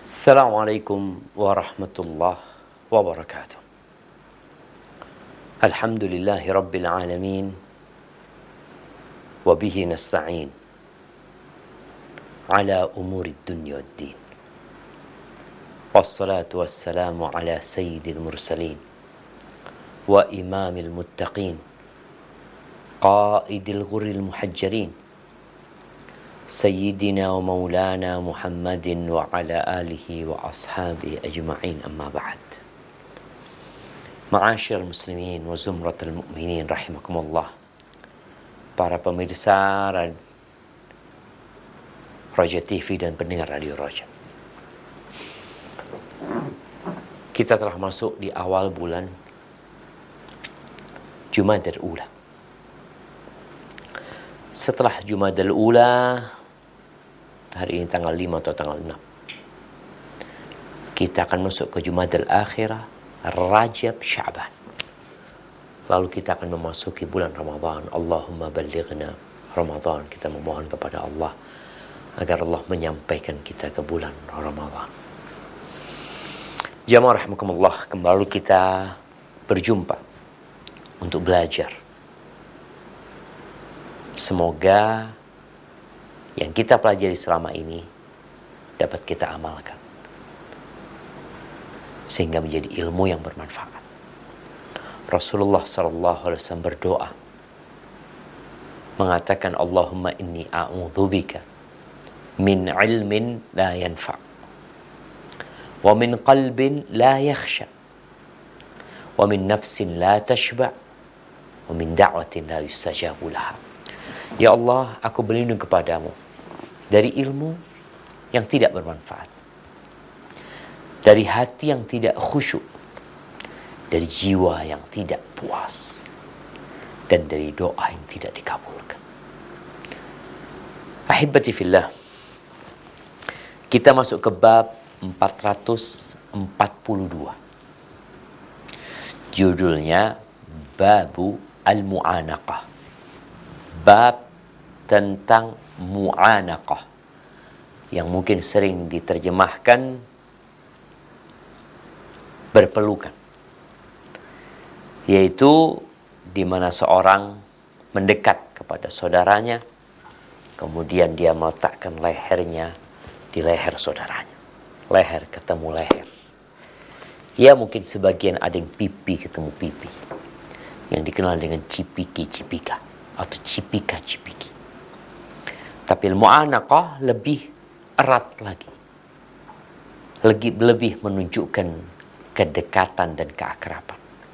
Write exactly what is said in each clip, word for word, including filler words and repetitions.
Assalamualaikum warahmatullahi wabarakatuh. Alhamdulillahi rabbil alamin. Wabihi nasta'in ala umuri dunya wad-din. Wassalatu wassalamu ala sayyidil mursalin wa imamil muttaqin qaidil ghurril muhajjalin Sayyidina wa maulana Muhammadin wa ala alihi wa ashabihi ajma'in, amma ba'd. Ma'asyiral muslimin wa zumratul mu'minin rahimakumullah. Para pemirsa Raja T V dan pendengar Radio Raja. Kita telah masuk di awal bulan Jumadal Ula. Setelah Jumadal Ula, hari ini tanggal lima atau tanggal enam, kita akan masuk ke Jumadal Akhirah, Rajab, Sya'ban. Lalu kita akan memasuki bulan Ramadan. Allahumma ballighna Ramadan. Kita memohon kepada Allah agar Allah menyampaikan kita ke bulan Ramadan. Jamaah rahimakumullah, kembali kita berjumpa untuk belajar. Semoga yang kita pelajari selama ini dapat kita amalkan, sehingga menjadi ilmu yang bermanfaat. Rasulullah sallallahu alaihi wasallam berdoa mengatakan, Allahumma inni a'udzubika min ilmin la yanfa' wa min qalbin la yakhsha wa min nafsin la tashba' wa min da'watin la yustajabu laha. Ya Allah, aku berlindung kepadamu dari ilmu yang tidak bermanfaat, dari hati yang tidak khusyuk, dari jiwa yang tidak puas, dan dari doa yang tidak dikabulkan. Ahibati fillah, kita masuk ke bab empat ratus empat puluh dua. Judulnya Babu Al-Mu'anaqah. Bab tentang mu'anaqah, yang mungkin sering diterjemahkan berpelukan, yaitu di mana seorang mendekat kepada saudaranya, kemudian dia meletakkan lehernya di leher saudaranya. Leher ketemu leher. Ya, mungkin sebagian ada yang pipi ketemu pipi, yang dikenal dengan cipiki-cipika atau cipika-cipiki. Tapi al-mu'anaqah lebih erat lagi. Lebih, lebih menunjukkan kedekatan dan keakraban.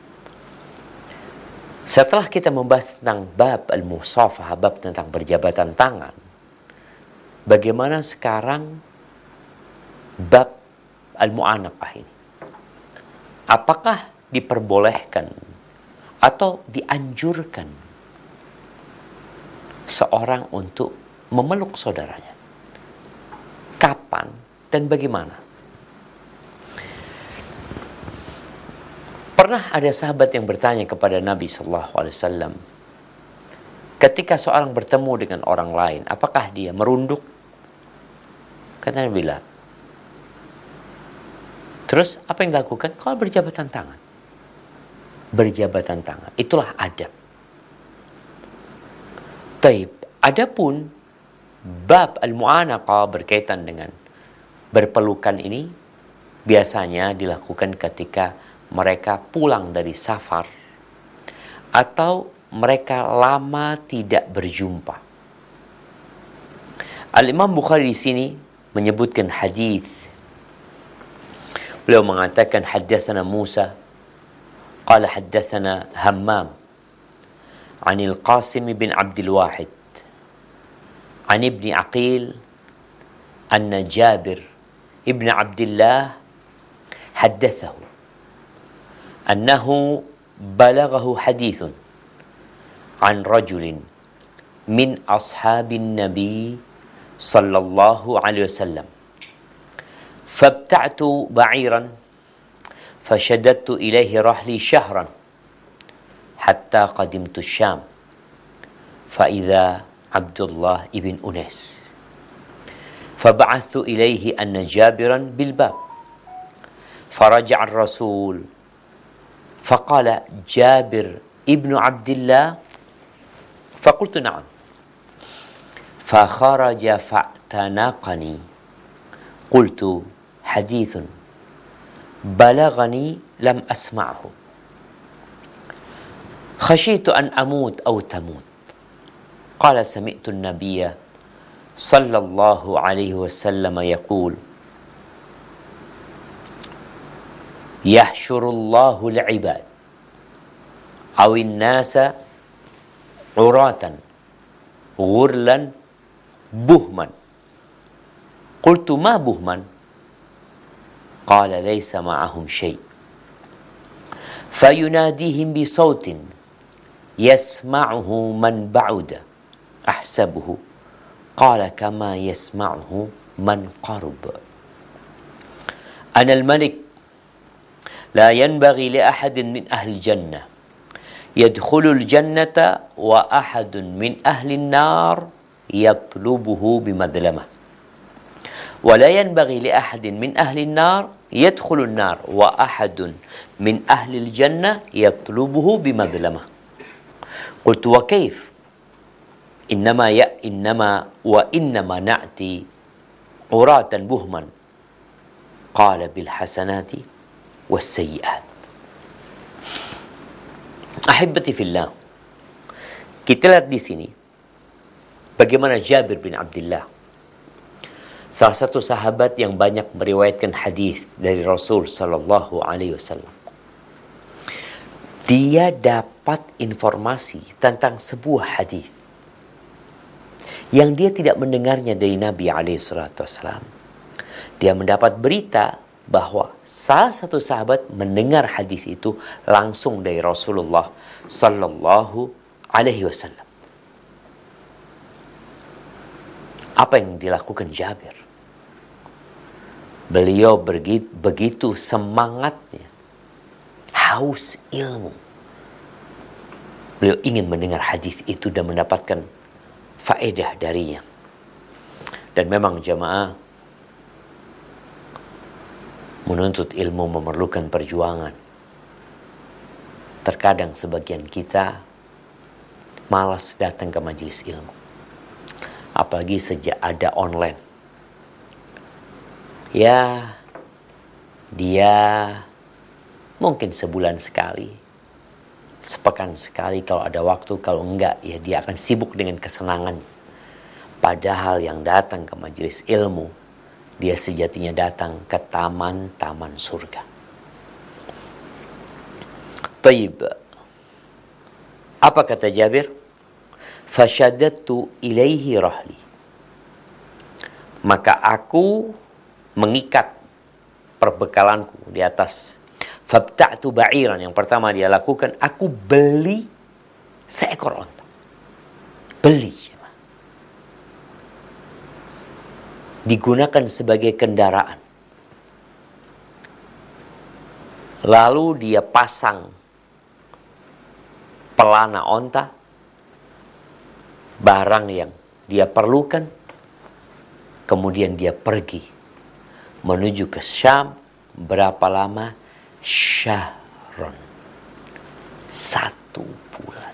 Setelah kita membahas tentang bab al-musafah, bab tentang berjabatan tangan, bagaimana sekarang bab al-mu'anaqah ini? Apakah diperbolehkan atau dianjurkan seorang untuk memeluk saudaranya? Kapan dan bagaimana? Pernah ada sahabat yang bertanya kepada Nabi sallallahu alaihi wasallam, ketika seorang bertemu dengan orang lain, apakah dia merunduk? Kata Nabi, la. Terus apa yang dilakukan? Kalau berjabatan tangan. Berjabatan tangan, itulah adab. Taib. Adapun bab al-mu'anaqah berkaitan dengan berpelukan ini biasanya dilakukan ketika mereka pulang dari safar atau mereka lama tidak berjumpa. Al-Imam Bukhari di sini menyebutkan hadis. Beliau mengatakan haddatsana Musa qala haddatsana Hammam anil Qasim bin Abdul Wahid an Ibni Aqil anna Jabir ibn Abdullah haddathahu annahu balaghahu hadithun an rajulin min ashabin nabi sallallahu alaihi wasallam fabta'tu ba'iran fashaddadtu ilaihi rahli shahran hatta qadimtu Syam fa idza Abdullah ibn Unais Fab'athu ilaihi anna Jabiran bilbab. Faraja' ar-Rasul. Faqala Jabir ibnu Abdillah. Faqultu na'am. Fakharaja fa'tanaqani. Qultu hadithun balagani lam asma'hu. Khashitu an amut aw tamut. Qala sami'tu an-nabiyya sallallahu alaihi wasallam yaqul yahsyurullahu al-ibad awin nasa uratan ghurlan buhman. Qultu ma buhman? Qala laysa ma'ahum shay'. Fayunadihim bi sautin yasma'uhu man ba'uda ahsabuhu. Qala kama yasma'uhu man qarub. Ana al-malik la yanbaghi li ahadin min ahli jannah yadkhulul jannata wa ahadun min ahli an-nar yatlubuhu bimadlamah. Wa la yanbaghi li ahadin min ahli an-nar yadkhulun nar wa ahadun min ahli al-jannah yatlubuhu bimadlamah. Qultu wa kayf? Innama ya innama wa innama na'ti uratan buhman. Qala bil hasanati was sayyi'at. Ahibbati fillah. Kita lihat di sini bagaimana Jabir bin Abdullah, salah satu sahabat yang banyak meriwayatkan hadis dari Rasul sallallahu alaihi wasallam. Dia dapat informasi tentang sebuah hadis yang dia tidak mendengarnya dari Nabi alaihi salatu wasallam. Dia mendapat berita bahwa salah satu sahabat mendengar hadis itu langsung dari Rasulullah sallallahu alaihi wasallam. Apa yang dilakukan Jabir? Beliau begitu, begitu semangatnya, haus ilmu. Beliau ingin mendengar hadis itu dan mendapatkan faedah darinya. Dan memang jamaah, menuntut ilmu memerlukan perjuangan. Terkadang sebagian kita malas datang ke majelis ilmu. Apalagi sejak ada online. Ya, dia mungkin sebulan sekali, sepekan sekali kalau ada waktu. Kalau enggak, ya dia akan sibuk dengan kesenangan. Padahal yang datang ke majelis ilmu, dia sejatinya datang ke taman-taman surga. Taib. Apa kata Jabir? Fashaddatu ilaihi rahli. Maka aku mengikat perbekalanku di atas. Fabta'tu ba'iran. Yang pertama dia lakukan, aku beli seekor onta. Beli. Digunakan sebagai kendaraan. Lalu dia pasang pelana onta, barang yang dia perlukan, kemudian dia pergi menuju ke Syam. Berapa lama? Syahrun. Satu bulan.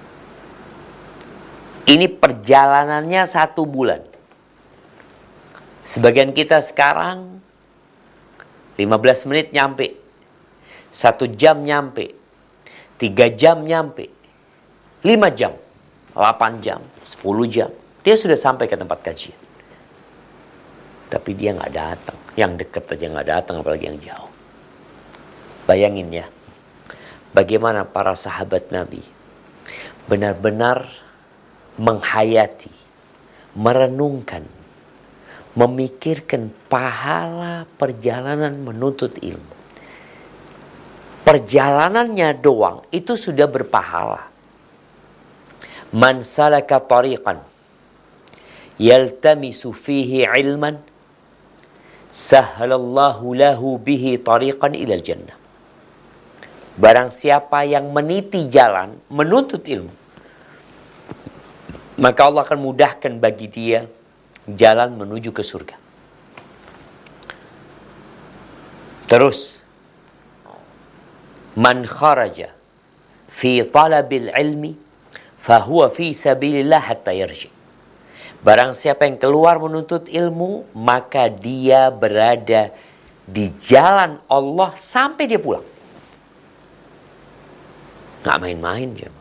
Ini perjalanannya satu bulan. Sebagian kita sekarang lima belas menit nyampe, satu jam nyampe, tiga jam nyampe, lima jam, delapan jam, sepuluh jam. Dia sudah sampai ke tempat kajian. Tapi dia nggak datang. Yang dekat aja nggak datang, apalagi yang jauh. Bayangin ya, bagaimana para sahabat Nabi benar-benar menghayati, merenungkan, memikirkan pahala perjalanan menuntut ilmu. Perjalanannya doang itu sudah berpahala. Man salaka tariqan yaltamisu fihi ilman sahhalallahu lahu bihi tariqan ilal jannah. Barang siapa yang meniti jalan menuntut ilmu, maka Allah akan mudahkan bagi dia jalan menuju ke surga. Terus, man kharaja fi talabil ilmi fahuwa fi sabilillah hatta yarji. Barang siapa yang keluar menuntut ilmu, maka dia berada di jalan Allah sampai dia pulang. Nggak main-main ya.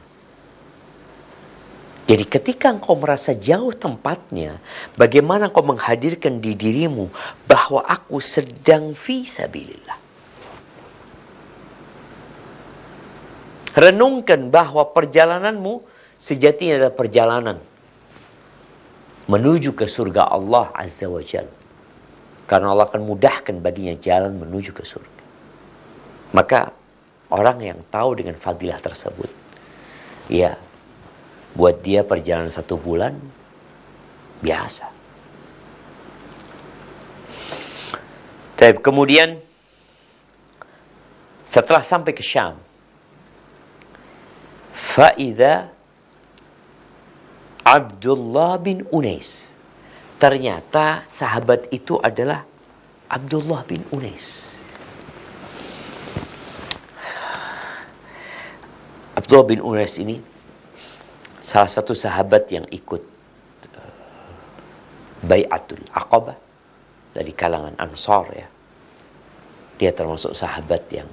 Jadi ketika engkau merasa jauh tempatnya, bagaimana engkau menghadirkan di dirimu bahwa aku sedang fi sabilillah. Renungkan bahwa perjalananmu sejatinya adalah perjalanan menuju ke surga Allah Azza wa Jalla. Karena Allah akan mudahkan baginya jalan menuju ke surga. Maka orang yang tahu dengan fadilah tersebut, ya, buat dia perjalanan satu bulan biasa. Tapi kemudian setelah sampai ke Syam, faida Abdullah bin Unais. Ternyata sahabat itu adalah Abdullah bin Unais. Abdullah bin Unais ini salah satu sahabat yang ikut uh, Bai'atul Aqabah dari kalangan Ansar ya. Dia termasuk sahabat yang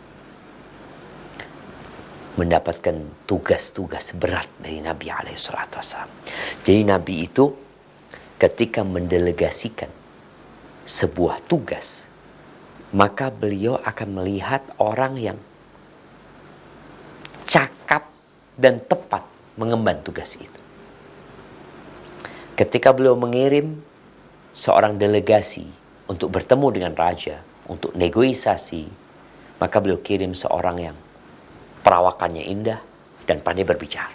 mendapatkan tugas-tugas berat dari Nabi alaihi salatu wasallam. Jadi Nabi itu ketika mendelegasikan sebuah tugas, maka beliau akan melihat orang yang cakap dan tepat mengemban tugas itu. Ketika beliau mengirim seorang delegasi untuk bertemu dengan raja, untuk negosiasi, maka beliau kirim seorang yang perawakannya indah dan pandai berbicara.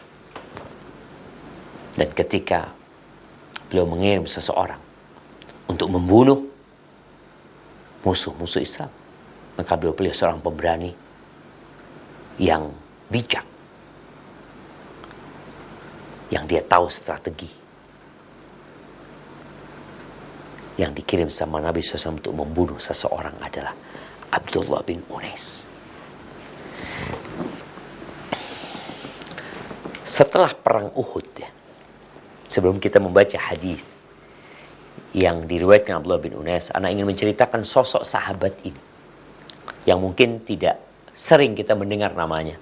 Dan ketika beliau mengirim seseorang untuk membunuh musuh-musuh Islam, maka beliau pilih seorang pemberani yang bijak, yang dia tahu strategi, yang dikirim sama Nabi shallallahu alaihi wasallam untuk membunuh seseorang adalah Abdullah bin Unais. Setelah perang Uhud ya, sebelum kita membaca hadis yang diriwayatkan Abdullah bin Unais, anak ingin menceritakan sosok sahabat ini yang mungkin tidak sering kita mendengar namanya.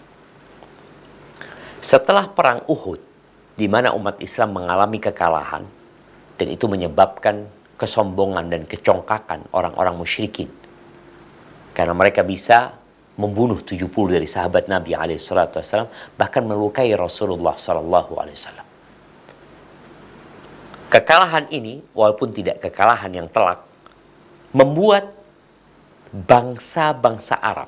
Setelah perang Uhud, di mana umat Islam mengalami kekalahan, dan itu menyebabkan kesombongan dan kecongkakan orang-orang musyrikin, karena mereka bisa membunuh tujuh puluh dari sahabat Nabi alaihi salatu wasallam, bahkan melukai Rasulullah sallallahu alaihi wasallam. Kekalahan ini, walaupun tidak kekalahan yang telak, membuat bangsa-bangsa Arab,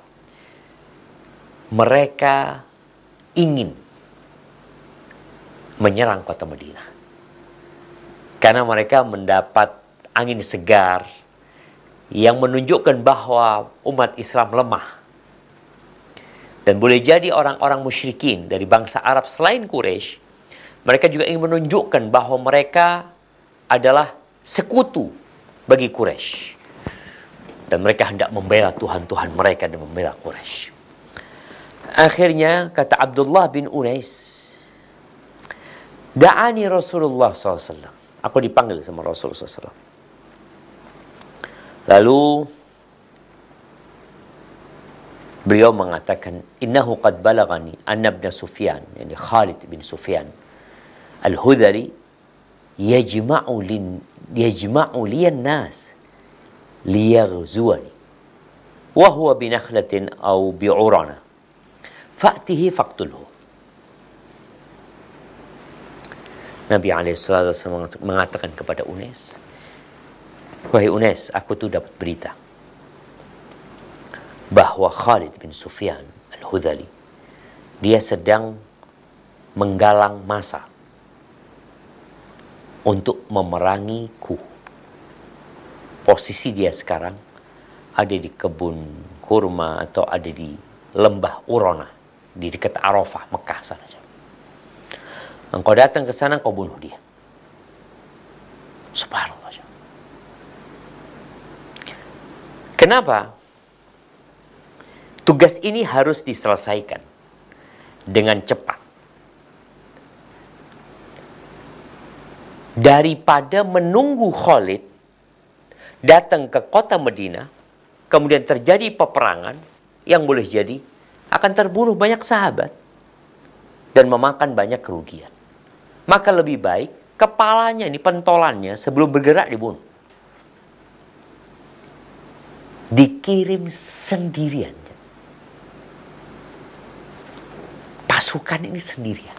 mereka ingin menyerang kota Madinah. Karena mereka mendapat angin segar yang menunjukkan bahwa umat Islam lemah. Dan boleh jadi orang-orang musyrikin dari bangsa Arab selain Quraisy, mereka juga ingin menunjukkan bahwa mereka adalah sekutu bagi Quraisy. Dan mereka hendak membela Tuhan-Tuhan mereka dan membela Quraisy. Akhirnya kata Abdullah bin Unais, da'ani Rasulullah sallallahu alaihi wasallam. Aku dipanggil sama Rasulullah sallallahu alaihi wasallam. Lalu beliau mengatakan, innahu qad balagani anna ibn Sufyan, yani Khalid bin Sufyan al-Hudhali, yajma'u lin yajma'u liyan nas liyaghzuwani wa huwa bi nakhlatin aw bi urana fa'tihi faqtulhu. Nabi alaihi salatu wasallam mengatakan kepada Unais, wahai Unais, aku tuh dapat berita bahwa Khalid bin Sufyan al-Hudhali, dia sedang menggalang massa untuk memerangiku. Posisi dia sekarang ada di kebun kurma atau ada di lembah Urona, di dekat Arafah, Mekah sana. Engkau datang ke sana, kau bunuh dia. Subhanallah. Kenapa? Tugas ini harus diselesaikan dengan cepat. Daripada menunggu Khalid datang ke kota Madinah, kemudian terjadi peperangan yang boleh jadi akan terbunuh banyak sahabat dan memakan banyak kerugian. Maka lebih baik kepalanya ini, pentolannya, sebelum bergerak dibunuh. Dikirim sendirian. Pasukan ini sendirian.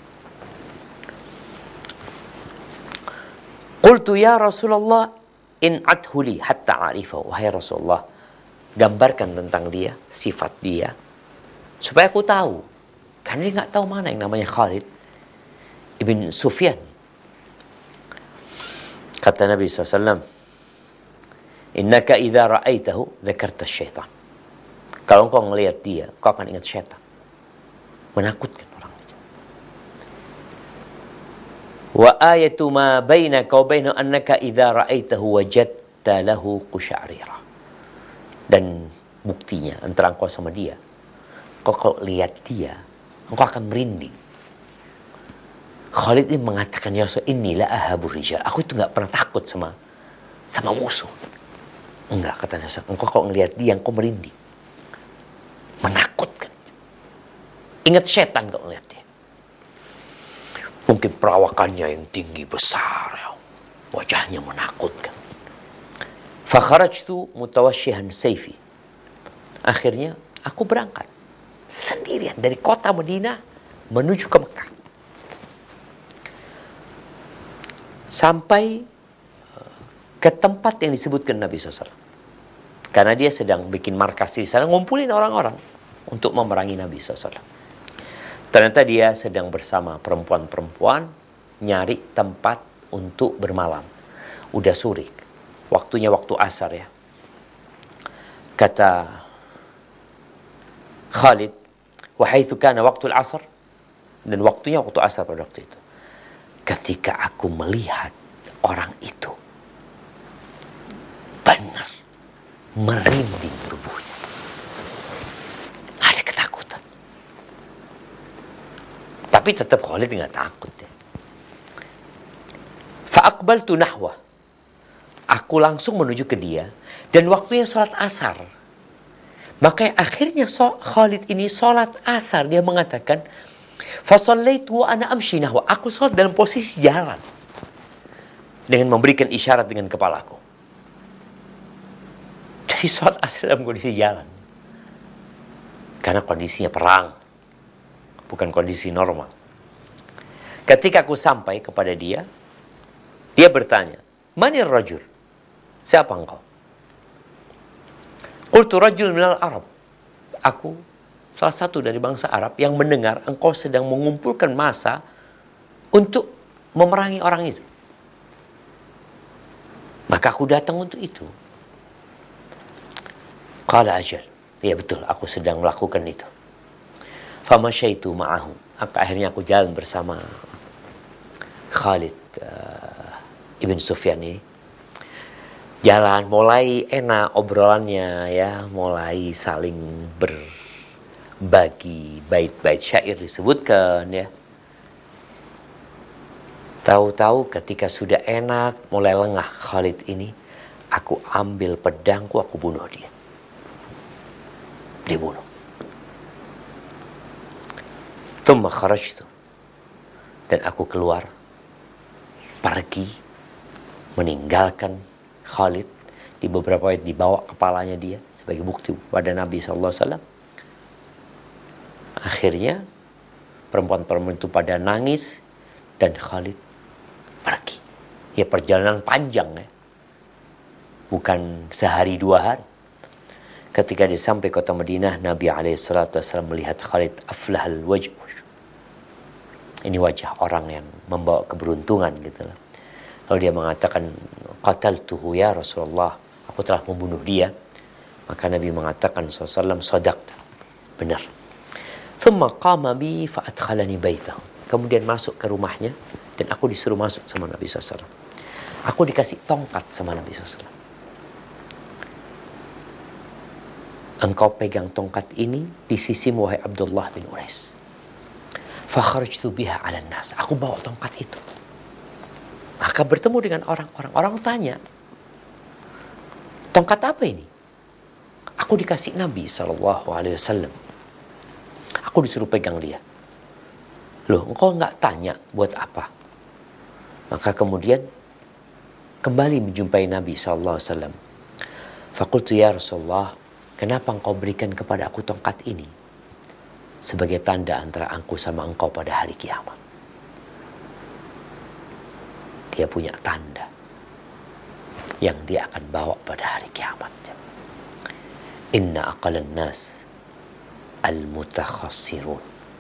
Qultu ya Rasulullah in adhuli hatta a'rifahu. Wahai Rasulullah, gambarkan tentang dia, sifat dia, supaya aku tahu. Karena dia nggak tahu mana yang namanya Khalid ibn Sufyan. Kata Nabi shallallahu alaihi wasallam, innaka idza ra'aitahu dzakarta syaitan. Kalau engkau melihat dia, kau akan ingat syaitan. Menakutkan orang itu. Wa ayatu ma bainaka wa bainahu annaka idza ra'aitahu wajadta lahu qusya'rira. Dan buktinya antara engkau sama dia, kau kalau lihat dia, engkau akan merinding. Khalid ini mengatakan, ya Rasul, inilah ahabur rijal. Aku itu enggak pernah takut sama sama musuh. Enggak, katanya, engkau kalau ngelihat dia, engkau merinding. Menakutkan. Ingat setan kalau ngelihat dia. Mungkin perawakannya yang tinggi besar, ya. Wajahnya menakutkan. Fakharajtu mutawasyihan sayfi. Akhirnya aku berangkat sendirian dari kota Madinah menuju ke Mekah. Sampai ke tempat yang disebutkan Nabi shallallahu alaihi wasallam. Karena dia sedang bikin markas di sana, ngumpulin orang-orang untuk memerangi Nabi shallallahu alaihi wasallam. Ternyata dia sedang bersama perempuan-perempuan nyari tempat untuk bermalam. Udah sore, waktunya waktu asar ya. Kata Khalid, wahaitsu kana waktu al-asr, dan waktunya waktu asar pada waktu itu. Ketika aku melihat orang itu, benar merinding tubuhnya. Ada ketakutan. Tapi tetap Khalid nggak takut ya. Fa'aqbaltu nahwa. Aku langsung menuju ke dia. Dan waktunya sholat asar. Maka akhirnya Khalid ini sholat asar. Dia mengatakan, fasallaitu wa ana amshi nahwa. Aku sholat dalam posisi jalan. Dengan memberikan isyarat dengan kepalaku. Jadi sholat asar dalam kondisi jalan. Karena kondisinya perang. Bukan kondisi normal. Ketika aku sampai kepada dia, dia bertanya, manir rajul? Siapa engkau? Qultu rajul minal Arab. Aku salah satu dari bangsa Arab yang mendengar engkau sedang mengumpulkan massa untuk memerangi orang itu. Maka aku datang untuk itu. Qala ajal. Ya betul, aku sedang melakukan itu. Famasyaitu ma'ahu. Akhirnya aku jalan bersama Khalid uh, Ibn Sufyan ini. Jalan, mulai enak obrolannya ya, mulai saling berbagi bait-bait syair disebutkan ya. Tahu-tahu ketika sudah enak, mulai lengah Khalid ini, aku ambil pedangku, aku bunuh dia. Dibunuh. Thumma kharajtu. Dan aku keluar, pergi, meninggalkan Khalid. Di beberapa ayat dibawa kepalanya dia sebagai bukti pada Nabi shallallahu alaihi wasallam. Akhirnya perempuan-perempuan itu pada nangis dan Khalid pergi. Ya perjalanan panjang ya. Bukan sehari dua hari. Ketika dia sampai kota Madinah, Nabi alaihi salatu wasallam melihat Khalid aflahal wajh. Ini wajah orang yang membawa keberuntungan gitu lah. Lalu dia mengatakan, qataltuhu ya Rasulullah, aku telah membunuh dia. Maka Nabi mengatakan sallallahu alaihi wasallam, sadaqta, benar. Thumma qama bi fa adkhalani baitahu. Kemudian masuk ke rumahnya dan aku disuruh masuk sama Nabi sallallahu alaihi wasallam. Aku dikasih tongkat sama Nabi sallallahu alaihi wasallam. engkau pegang tongkat ini di sisimu wahai Abdullah bin Unais. Fakharajtu biha 'alan nas. Aku bawa tongkat itu. Maka bertemu dengan orang-orang. Orang tanya, tongkat apa ini? Aku dikasih Nabi shallallahu alaihi wasallam. Aku disuruh pegang dia. Loh, engkau nggak tanya buat apa? Maka kemudian kembali menjumpai Nabi shallallahu alaihi wasallam. Fakultu ya Rasulullah, kenapa engkau berikan kepada aku tongkat ini? Sebagai tanda antara aku sama engkau pada hari kiamat. Dia punya tanda yang dia akan bawa pada hari kiamat. Inna aqalan nas al-mutakhassirun.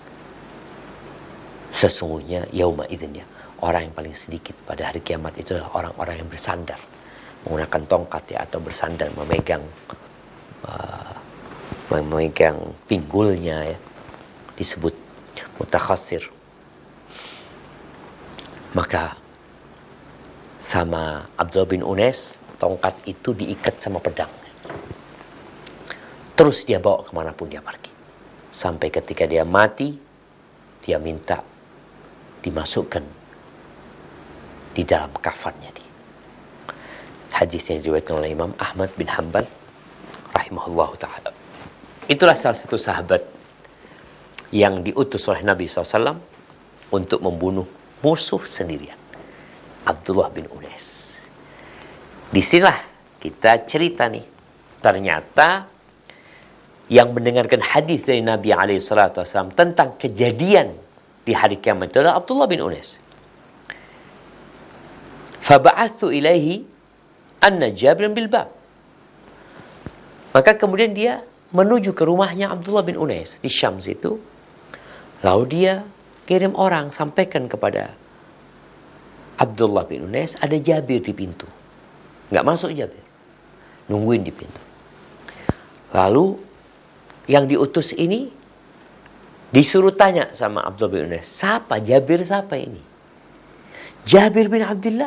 Sesungguhnya yauma idzinnya, orang yang paling sedikit pada hari kiamat itu adalah orang-orang yang bersandar menggunakan tongkat ya, atau bersandar memegang uh, memegang pinggulnya ya, disebut mutakhassir. Maka sama Abdullah bin Unais, tongkat itu diikat sama pedang. Terus dia bawa kemanapun dia pergi. Sampai ketika dia mati, dia minta dimasukkan di dalam kafannya dia. Hadis yang diriwayatkan oleh Imam Ahmad bin Hanbal rahimahullahu ta'ala. Itulah salah satu sahabat yang diutus oleh Nabi shallallahu alaihi wasallam untuk membunuh musuh sendirian, Abdullah bin Unais. Disinilah kita cerita nih. Ternyata yang mendengarkan hadis dari Nabi alaihi salatu wasallam tentang kejadian di hari kiamat itu adalah Abdullah bin Unais. Faba'athu ilaihi anna Jabir bil bab. Maka kemudian dia menuju ke rumahnya Abdullah bin Unais di Syam situ. Lalu dia kirim orang sampaikan kepada Abdullah bin Unais, ada Jabir di pintu. Nggak masuk Jabir. Nungguin di pintu. Lalu yang diutus ini disuruh tanya sama Abdullah bin Unais, siapa Jabir, siapa ini? Jabir bin Abdullah.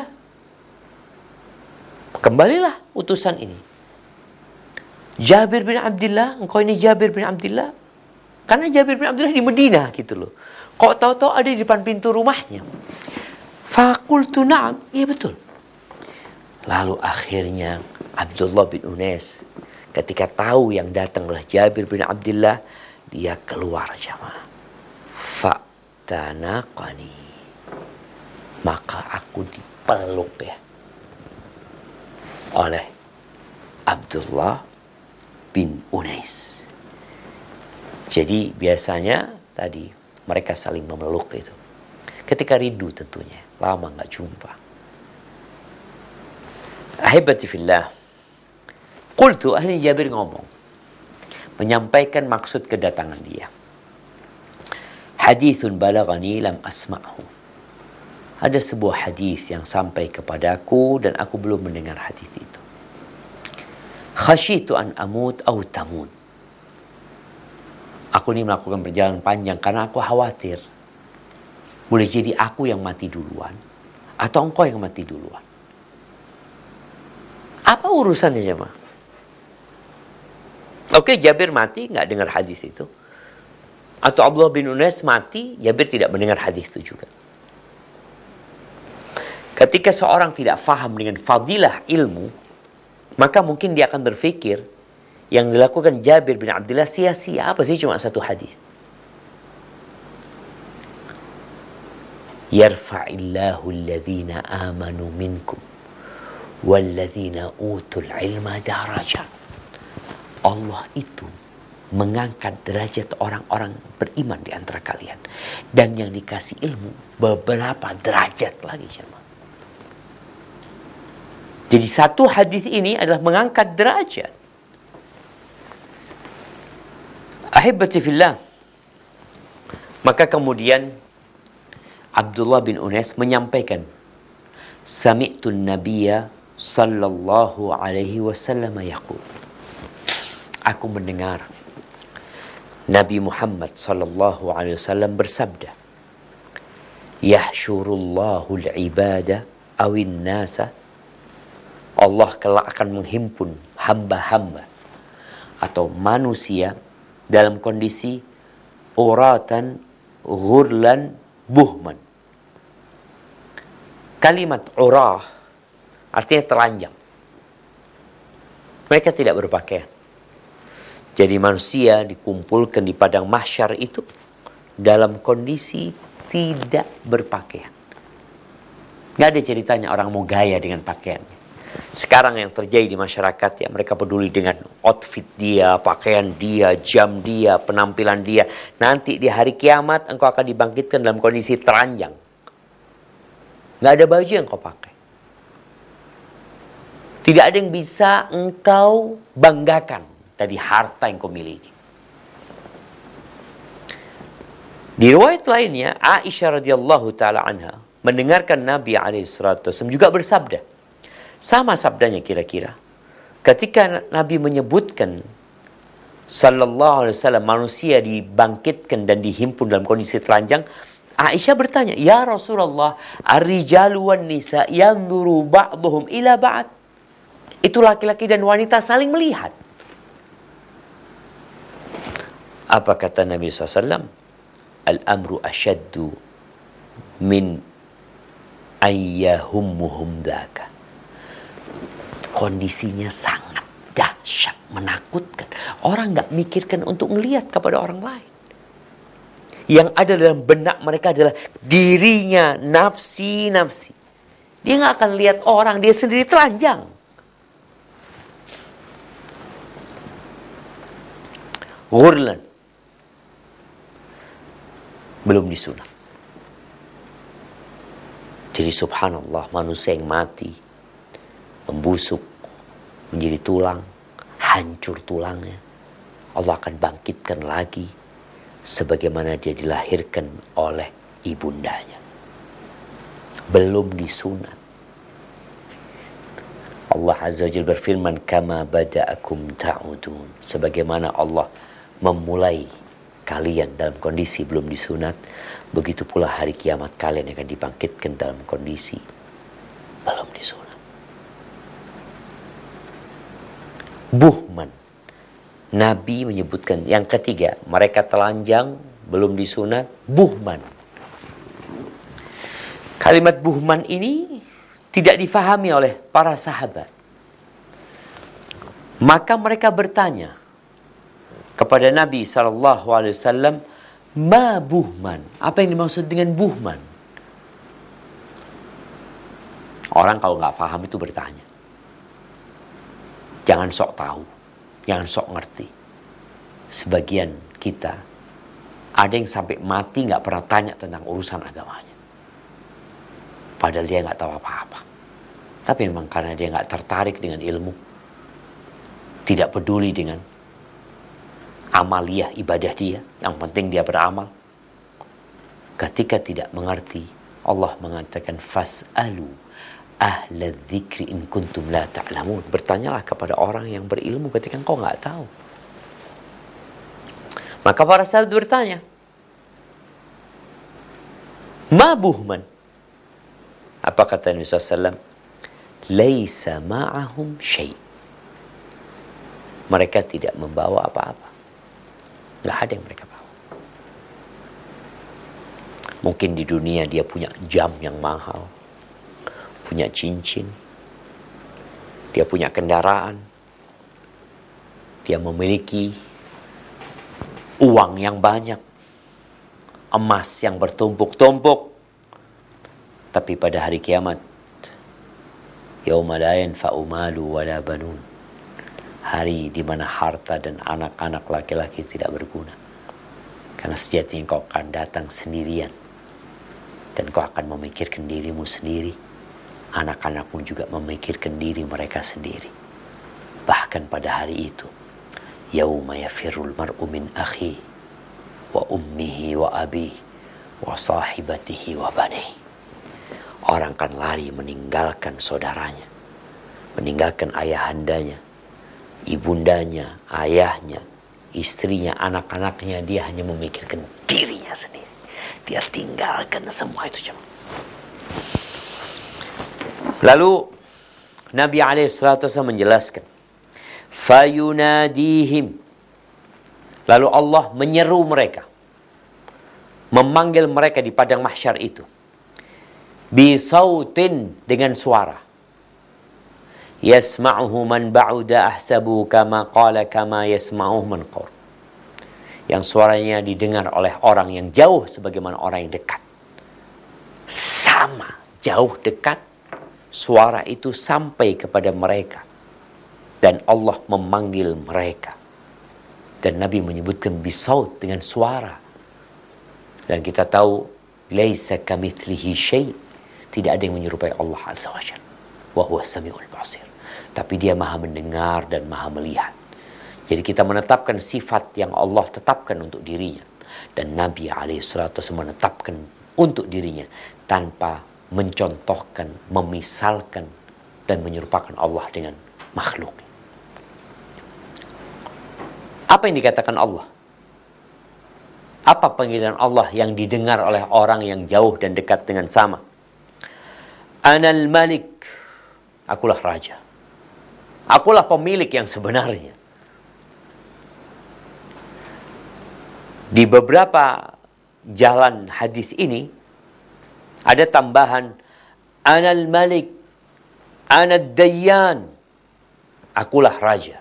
Kembalilah utusan ini. Jabir bin Abdullah, engkau ini Jabir bin Abdullah? Karena Jabir bin Abdullah di Madinah gitu loh. Kok tahu-tahu ada di depan pintu rumahnya? Fakultu na'am, iya betul. Lalu akhirnya Abdullah bin Unais ketika tahu yang datang adalah Jabir bin Abdullah, dia keluar jamaah. Fa'tanaqani. Maka aku dipeluk ya oleh Abdullah bin Unais. Jadi biasanya tadi mereka saling memeluk itu. Ketika rindu tentunya, lama nggak jumpa. Ahibati fillah. Qultu, akhirnya Jabir ngomong, menyampaikan maksud kedatangan dia. Hadithun balagani lam asma'hu. Ada sebuah hadis yang sampai kepadaku dan aku belum mendengar hadis itu. Khasyitu an amut au tamut. Aku ini melakukan perjalanan panjang karena aku khawatir boleh jadi aku yang mati duluan atau engkau yang mati duluan. Apa urusannya jemaah? Oke, Jabir mati nggak dengar hadis itu. Atau Abdullah bin Unais mati, Jabir tidak mendengar hadis itu juga. Ketika seorang tidak faham dengan fadilah ilmu, maka mungkin dia akan berpikir yang dilakukan Jabir bin Abdullah sia-sia. Apa sih cuma satu hadis? Yarfa'illahu alladhina amanu minkum walladhina utul ilma darajat. Allah itu mengangkat derajat orang-orang beriman di antara kalian. Dan yang dikasih ilmu beberapa derajat lagi jemaah. Jadi satu hadis ini adalah mengangkat derajat. Ahibati fillah. Maka kemudian Abdullah bin Unais menyampaikan, Sami'tun Nabiyya sallallahu alaihi wasallam yaqul. Aku mendengar Nabi Muhammad sallallahu alaihi wasallam bersabda, Yahsyurullahu al-ibada awin nasa. Allah kelak akan menghimpun hamba-hamba atau manusia dalam kondisi uratan ghurlan buhman. Kalimat urah artinya telanjang. Mereka tidak berpakaian. Jadi manusia dikumpulkan di padang mahsyar itu dalam kondisi tidak berpakaian. Gak ada ceritanya orang mau gaya dengan pakaiannya. Sekarang yang terjadi di masyarakat ya, mereka peduli dengan outfit dia, pakaian dia, jam dia, penampilan dia. Nanti di hari kiamat engkau akan dibangkitkan dalam kondisi telanjang. Gak ada baju yang kau pakai. Tidak ada yang bisa engkau banggakan dari harta yang kau miliki. Di riwayat lainnya, Aisyah radhiyallahu taala anha mendengarkan Nabi alaihi salatu wasallam juga bersabda. Sama sabdanya kira-kira. Ketika Nabi menyebutkan sallallahu alaihi wasallam manusia dibangkitkan dan dihimpun dalam kondisi telanjang, Aisyah bertanya, "Ya Rasulullah, ar-rijalu wan nisa yanzuru ba'dhum ila ba'd?" Itu laki-laki dan wanita saling melihat. Apa kata Nabi sallallahu alaihi wasallam? Al-amru asyaddu min ayyahummuhum dhaka. Kondisinya sangat dahsyat, menakutkan. Orang nggak mikirkan untuk melihat kepada orang lain. Yang ada dalam benak mereka adalah dirinya, nafsi-nafsi. Dia nggak akan lihat orang, dia sendiri telanjang. Ghurlan. Belum disunat. Jadi subhanallah, manusia yang mati, membusuk, menjadi tulang, hancur tulangnya, Allah akan bangkitkan lagi sebagaimana dia dilahirkan oleh ibundanya. Belum disunat. Allah Azza wa Jalla berfirman, kama bada'akum ta'udun. Sebagaimana Allah memulai kalian dalam kondisi belum disunat, begitu pula hari kiamat kalian akan dibangkitkan dalam kondisi belum disunat. Buhman. Nabi menyebutkan yang ketiga, mereka telanjang, belum disunat, buhman. Kalimat buhman ini tidak difahami oleh para sahabat. Maka mereka bertanya kepada Nabi sallallahu alaihi wasallam, ma buhman? Apa yang dimaksud dengan buhman? Orang kalau nggak paham itu bertanya. Jangan sok tahu, jangan sok ngerti. Sebagian kita ada yang sampai mati nggak pernah tanya tentang urusan agamanya. Padahal dia nggak tahu apa-apa. Tapi memang karena dia nggak tertarik dengan ilmu, tidak peduli dengan amaliyah ibadah dia, yang penting dia beramal. Ketika tidak mengerti, Allah mengatakan fas'alu ahla dzikri in kuntum la ta'lamun. Bertanyalah kepada orang yang berilmu ketika engkau enggak tahu. Maka para sahabat bertanya, ma buhman? Apa kata Nabi sallallahu alaihi wasallam? Laisa ma'ahum syai'. Mereka tidak membawa apa-apa. Nggak ada yang mereka bawa. Mungkin di dunia dia punya jam yang mahal, punya cincin, dia punya kendaraan, dia memiliki uang yang banyak, emas yang bertumpuk-tumpuk. Tapi pada hari kiamat, yauma la yanfa'u malu wala banun, hari di mana harta dan anak-anak laki-laki tidak berguna. Karena sejatinya kau akan datang sendirian. Dan kau akan memikirkan dirimu sendiri. Anak-anakmu juga memikirkan diri mereka sendiri. Bahkan pada hari itu, yauma yafirul mar'u min akhi wa ummihi wa abihi wa sahibatihi wa banihi. Orang akan lari meninggalkan saudaranya, meninggalkan ayahandanya, ibundanya, ayahnya, istrinya, anak-anaknya. Dia hanya memikirkan dirinya sendiri. Dia tinggalkan semua itu. Lalu Nabi alaihi salatu wasallam menjelaskan Fayunadihim. Lalu Allah menyeru mereka, memanggil mereka di padang mahsyar itu. Bisautin, dengan suara. Yasma'uhu man ba'uda ahsabu kama qala kama yasma'uhu man qur. Yang suaranya didengar oleh orang yang jauh sebagaimana orang yang dekat. Sama, jauh dekat, suara itu sampai kepada mereka. Dan Allah memanggil mereka. Dan Nabi menyebutkan bisaut, dengan suara. Dan kita tahu, laisa kamitslihi syai', tidak ada yang menyerupai Allah Azza wa Jalla. Wa huwa samiul basir. Tapi dia maha mendengar dan maha melihat. Jadi kita menetapkan sifat yang Allah tetapkan untuk dirinya. Dan Nabi alaihi salatu wasallam menetapkan untuk dirinya tanpa mencontohkan, memisalkan, dan menyerupakan Allah dengan makhluk. Apa yang dikatakan Allah? Apa panggilan Allah yang didengar oleh orang yang jauh dan dekat dengan sama? Anal Malik. Akulah raja. Akulah pemilik yang sebenarnya. Di beberapa jalan hadis ini ada tambahan Anal Malik, Anad Dayyan. Akulah raja.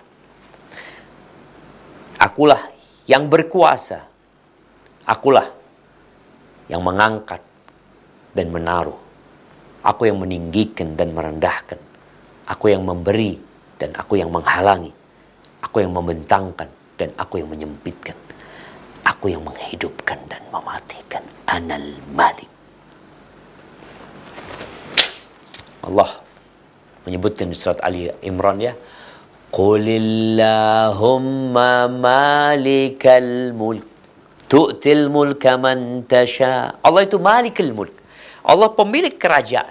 Akulah yang berkuasa. Akulah yang mengangkat dan menaruh. Aku yang meninggikan dan merendahkan. Aku yang memberi dan aku yang menghalangi. Aku yang membentangkan dan aku yang menyempitkan. Aku yang menghidupkan dan mematikan. Anal Malik. Allah menyebutkan di surat Ali Imran, ya. Qulillahumma malikal mulk. Tu'til mulka man tasha. Allah itu malikal mulk. Allah pemilik kerajaan.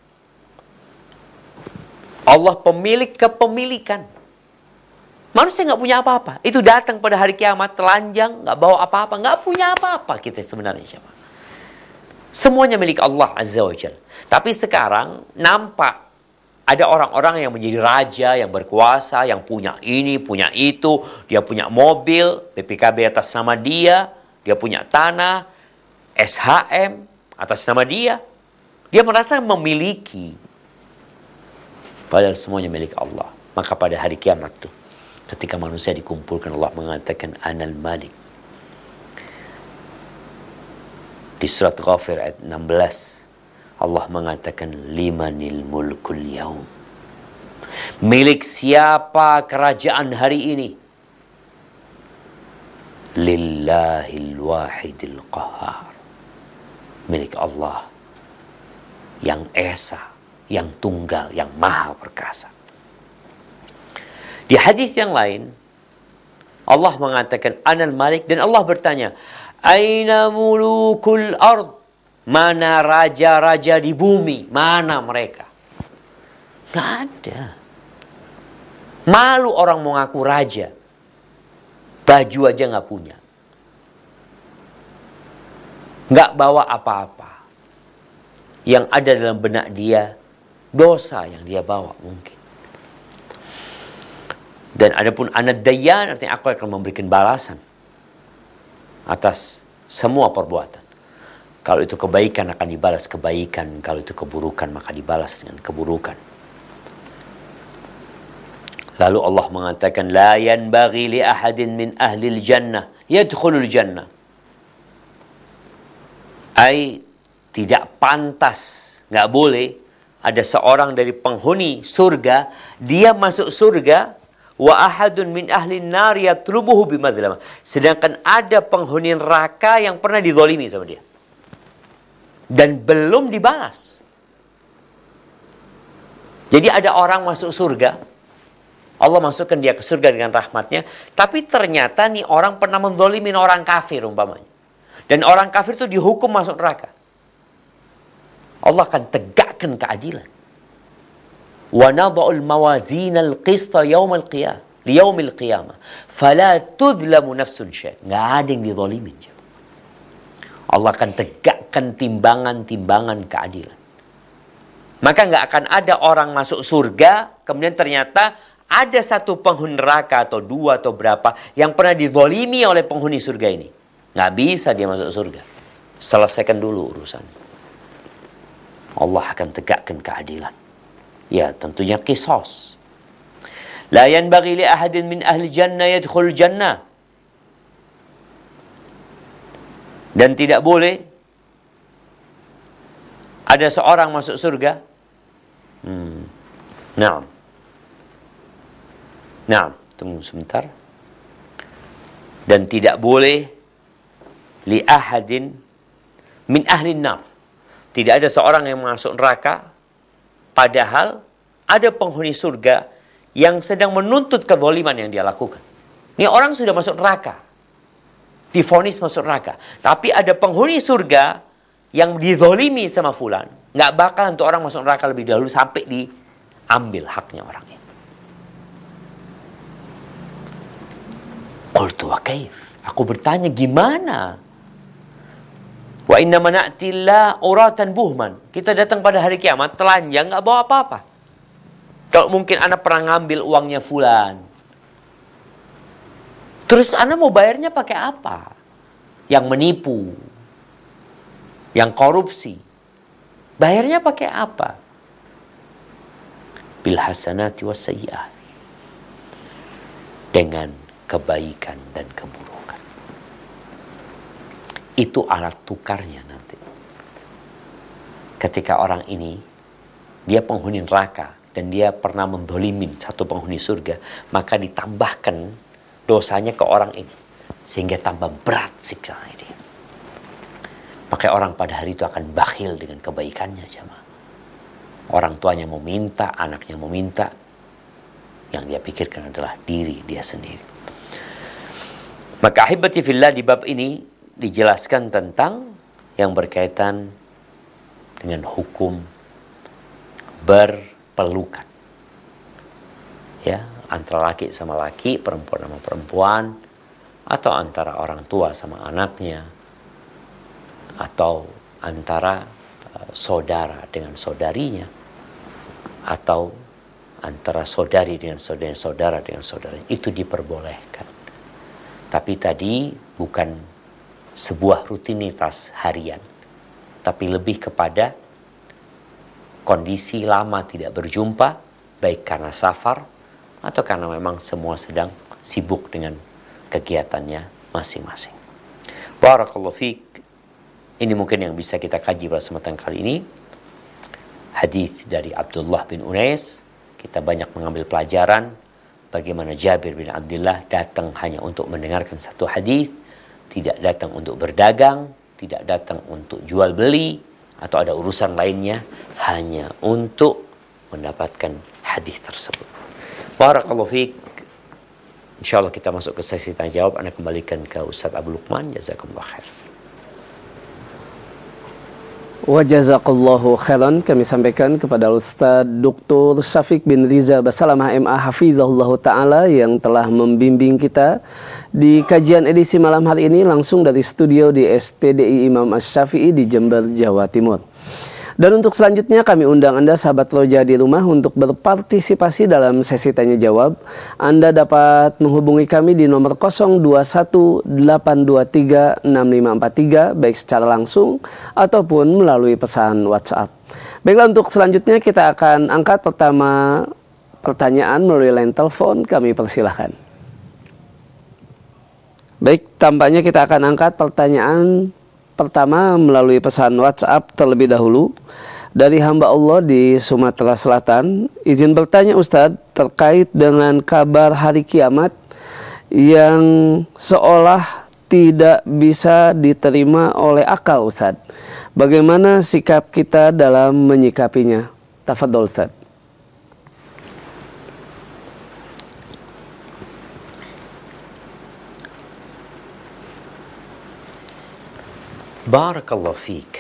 Allah pemilik kepemilikan. Manusia nggak punya apa-apa. Itu datang pada hari kiamat telanjang, nggak bawa apa-apa, nggak punya apa-apa kita sebenarnya, siapa? Semuanya milik Allah Azza wa Jalla. Tapi sekarang nampak ada orang-orang yang menjadi raja, yang berkuasa, yang punya ini, punya itu, dia punya mobil, B P K B atas nama dia, dia punya tanah, S H M atas nama dia. Dia merasa memiliki. Padahal semuanya milik Allah. Maka pada hari kiamat tuh, ketika manusia dikumpulkan, Allah mengatakan Anal Malik. Di surat Ghafir ayat enam belas, Allah mengatakan limanil mulkul yaum. Milik siapa kerajaan hari ini? Lillahil wahidil qahar. Milik Allah yang esa, yang tunggal, yang maha perkasa. Di hadis yang lain, Allah mengatakan Anal Malik, dan Allah bertanya, Aina mulukul ard? Mana raja-raja di bumi? Mana mereka? Gak ada. Malu orang mau ngaku raja. Baju aja gak punya. Gak bawa apa-apa. Yang ada dalam benak dia, dosa yang dia bawa mungkin. Dan adapun Anad Dayyan, artinya aku akan memberikan balasan atas semua perbuatan. Kalau itu kebaikan akan dibalas kebaikan. Kalau itu keburukan maka dibalas dengan keburukan. Lalu Allah mengatakan, La yanbaghi li ahadin min ahlil jannah yadkhulul jannah. Ai, tidak pantas, nggak boleh ada seorang dari penghuni surga, dia masuk surga, wa ahadun min ahlin nar yatlubuhu bimadlamah. Sedangkan ada penghuni neraka yang pernah dizalimi sama dia. Dan belum dibalas. Jadi ada orang masuk surga, Allah masukkan dia ke surga dengan rahmatnya, tapi ternyata nih orang pernah menzalimin orang kafir umpamanya. Dan orang kafir itu dihukum masuk neraka. Allah akan tegakkan keadilan. Wa nadha'ul mawazinal qista yaumal qiyamah, liyaumil qiyamah, fala tudlamu nafsun syai'. Enggak ada yang dizalimin. Allah akan tegakkan timbangan-timbangan keadilan. Maka nggak akan ada orang masuk surga, kemudian ternyata ada satu penghuni neraka atau dua atau berapa yang pernah dizalimi oleh penghuni surga ini. Nggak bisa dia masuk surga. Selesaikan dulu urusan. Allah akan tegakkan keadilan. Ya, tentunya qisas. La yanbaghi li ahadin min ahli jannah yadkhul jannah. Dan tidak boleh ada seorang masuk surga. Hmm. Nah. Nah, tunggu sebentar. Dan tidak boleh li ahadin min ahli nar. Tidak ada seorang yang masuk neraka padahal ada penghuni surga yang sedang menuntut kezaliman yang dia lakukan. Ini orang sudah masuk neraka. Divonis masuk neraka. Tapi ada penghuni surga yang dizalimi sama fulan. Nggak bakal untuk orang masuk neraka lebih dahulu sampai diambil haknya orang ini. Qultu wa kaif? Aku bertanya gimana? Wa inna mana'tillah uratan buhman. Kita datang pada hari kiamat telanjang, nggak bawa apa-apa. Kalau mungkin anak pernah ngambil uangnya fulan, terus anak mau bayarnya pakai apa? Yang menipu, yang korupsi, bayarnya pakai apa? Bil hasanati was sayyi'at. Dengan kebaikan dan keburukan. Itu alat tukarnya nanti. Ketika orang ini, dia penghuni neraka, dan dia pernah mendolimin satu penghuni surga, maka ditambahkan dosanya ke orang ini. Sehingga tambah berat siksa ini. Maka orang pada hari itu akan bakhil dengan kebaikannya, jemaah. Orang tuanya mau minta, anaknya mau minta. Yang dia pikirkan adalah diri dia sendiri. Maka ahibati fillah, di bab ini dijelaskan tentang yang berkaitan dengan hukum berpelukan. Ya, antara laki sama laki, perempuan sama perempuan, atau antara orang tua sama anaknya, atau antara uh, saudara dengan saudarinya, atau antara saudari dengan saudara, saudara dengan saudara. Itu diperbolehkan. Tapi tadi bukan sebuah rutinitas harian, tapi lebih kepada kondisi lama tidak berjumpa, baik karena safar atau karena memang semua sedang sibuk dengan kegiatannya masing-masing. Barakallahu fiik. Ini mungkin yang bisa kita kaji pada kesempatan kali ini. Hadis dari Abdullah bin Unais. Kita banyak mengambil pelajaran bagaimana Jabir bin Abdullah datang hanya untuk mendengarkan satu hadis. Tidak datang untuk berdagang, tidak datang untuk jual beli, atau ada urusan lainnya, hanya untuk mendapatkan hadis tersebut. Barakallahu fiik. Insyaallah kita masuk ke sesi tanya jawab. Anda kembalikan ke Ustaz Abu Luqman. Jazakumullah khair. Wa jazakallahu khairan. Kami sampaikan kepada Ustaz Doktor Syafiq bin Rizal Basalamah M A Hafizahullah Ta'ala yang telah membimbing kita di kajian edisi malam hari ini langsung dari studio di S T D I Imam Asy-Syafi'i di Jember, Jawa Timur. Dan untuk selanjutnya kami undang Anda sahabat Roja di rumah untuk berpartisipasi dalam sesi tanya jawab. Anda dapat menghubungi kami di nomor nol dua satu delapan dua tiga enam lima empat tiga baik secara langsung ataupun melalui pesan WhatsApp. Baiklah, untuk selanjutnya kita akan angkat pertama pertanyaan melalui line telepon. Kami persilahkan. Baik, tampaknya kita akan angkat pertanyaan pertama melalui pesan WhatsApp terlebih dahulu dari hamba Allah di Sumatera Selatan. Izin bertanya Ustadz terkait dengan kabar hari kiamat yang seolah tidak bisa diterima oleh akal Ustadz. Bagaimana sikap kita dalam menyikapinya? Tafadhol Ustadz. Barakallahu fiik.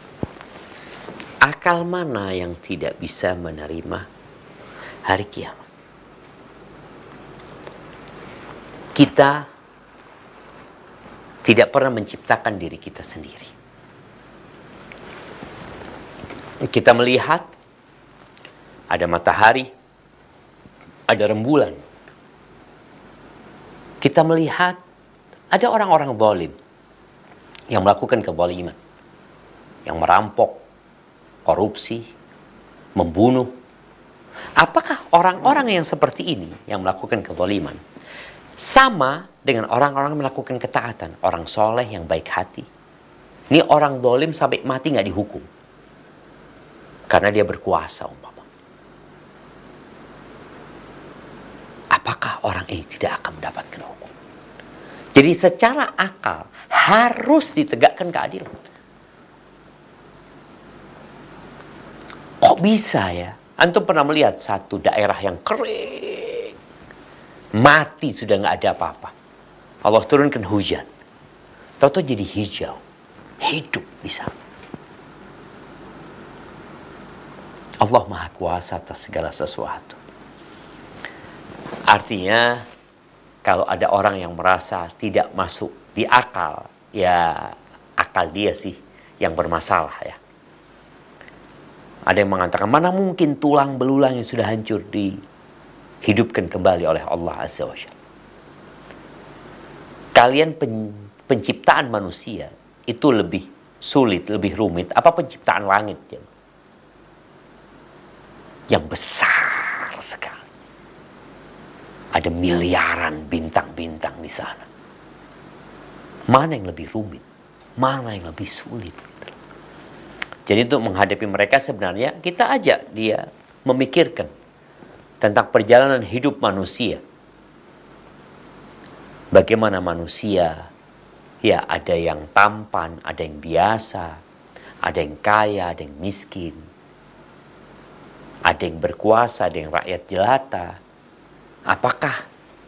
Akal mana yang tidak bisa menerima hari kiamat? Kita tidak pernah menciptakan diri kita sendiri. Kita melihat ada matahari, ada rembulan. Kita melihat ada orang-orang zalim yang melakukan kezaliman, yang merampok, korupsi, membunuh. Apakah orang-orang yang seperti ini yang melakukan kezaliman sama dengan orang-orang yang melakukan ketaatan, orang soleh yang baik hati? Ini orang zalim sampai mati nggak dihukum karena dia berkuasa umpama. Apakah orang ini tidak akan mendapatkan hukum? Jadi secara akal harus ditegakkan keadilan. Kok bisa ya? Antum pernah melihat satu daerah yang kering, mati sudah nggak ada apa-apa. Allah turunkan hujan, tahu-tahu jadi hijau, hidup bisa. Allah Maha Kuasa atas segala sesuatu. Artinya, kalau ada orang yang merasa tidak masuk di akal, ya akal dia sih yang bermasalah ya. Ada yang mengatakan, mana mungkin tulang belulang yang sudah hancur dihidupkan kembali oleh Allah Azza wa Jalla. Kalian pen, penciptaan manusia itu lebih sulit, lebih rumit. Apa penciptaan langit? Yang besar sekali. Ada miliaran bintang-bintang di sana. Mana yang lebih rumit? Mana yang lebih sulit? Jadi untuk menghadapi mereka sebenarnya kita ajak dia memikirkan tentang perjalanan hidup manusia. Bagaimana manusia, ya ada yang tampan, ada yang biasa, ada yang kaya, ada yang miskin. Ada yang berkuasa, ada yang rakyat jelata. Apakah